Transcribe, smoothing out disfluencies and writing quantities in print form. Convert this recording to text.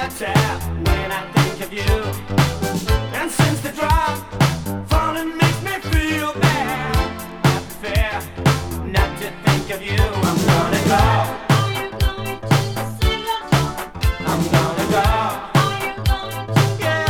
I tap when I think of you. And since the drop, falling makes me feel bad. I prefer not to think of you. I'm gonna go.